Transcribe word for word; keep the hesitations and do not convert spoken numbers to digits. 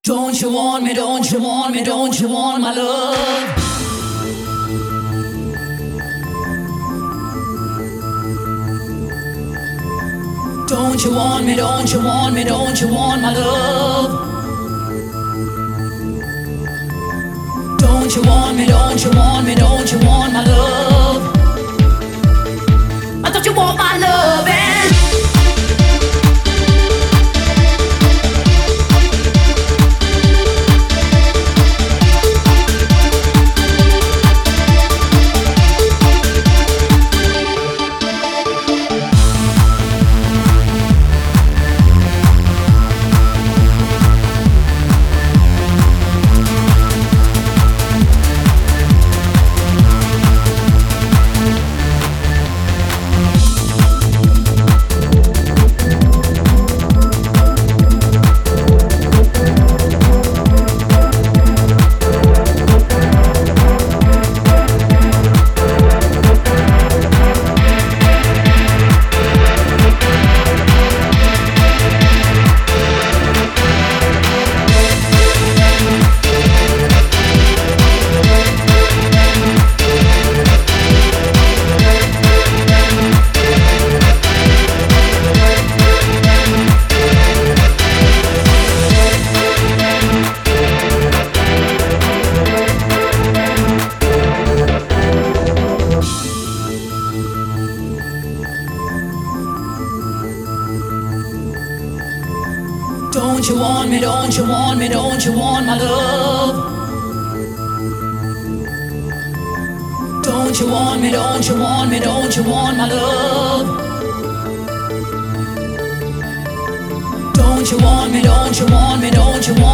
Don't you want me, don't you want me, don't you want my love? Don't you want me, don't you want me, don't you want my love? Don't you want me, don't you want me, don't you want my love? I thought you want my love, eh? Don't you want me, don't you want me, don't you want my love? Don't you want me, don't you want me, don't you want my love? Don't you want me, don't you want me, don't you want